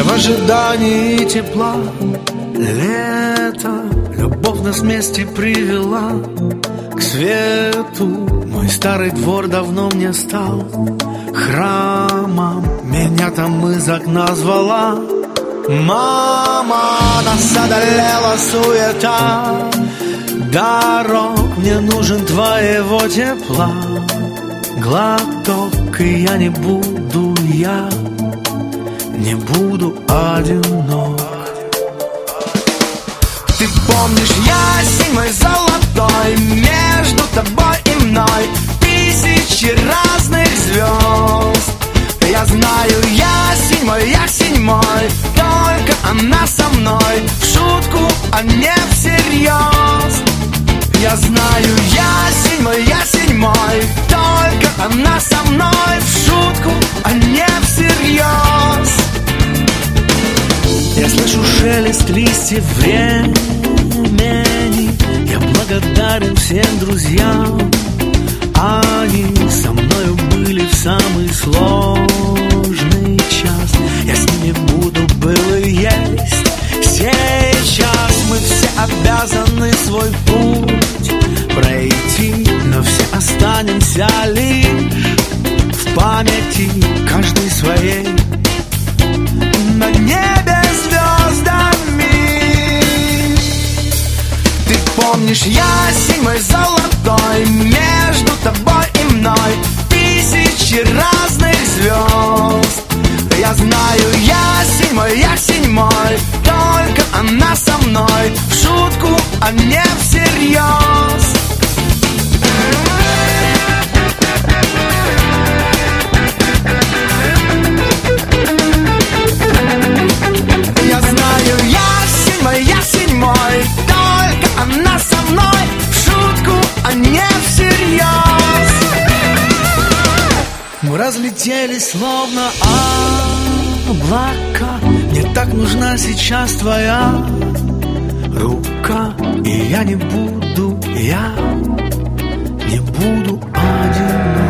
в ожидании тепла. Лето, любовь нас вместе привела к свету. Мой старый двор давно мне стал храмом. Меня там из окна звала мама. Нас одолела суета дорог, мне нужен твоего тепла. Глоток, и я не буду одинок. Ты помнишь ясень мой золотой, между тобой и мной тысячи разных звезд. Я знаю, ясень мой, только она со мной, в шутку, а не всерьез. Я знаю, ясень мой, только она со мной, в шутку, а не всерьез. Я слышу шелест листьев времени. Я благодарен всем друзьям. Они со мною были в самый сложный час. Я с ними буду, был и есть. Сейчас мы все обязаны свой путь пройти, но все останемся лишь в памяти, каждый своей. На небе звездами. Ты помнишь ясень мой золотой, между тобой и мной тысячи разных звезд. Я знаю, ясень мой, только она со мной, в шутку, а не всерьез. Я знаю, ясень мой, только она со мной, в шутку, а не всерьез. Мы разлетелись словно облака. Мне так нужна сейчас твоя рука. И я не буду одинок.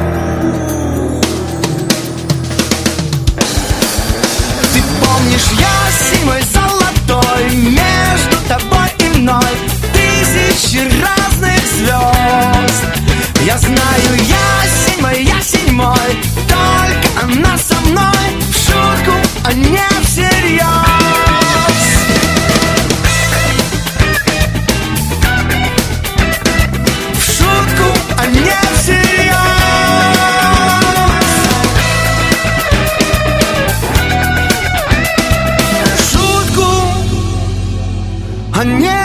Ты помнишь ясень мой золотой, между тобой и мной тысячи разных звезд. Я знаю, ясень мой, только она со мной, в шутку, а не всерьез. В шутку, а не всерьез. В шутку, а не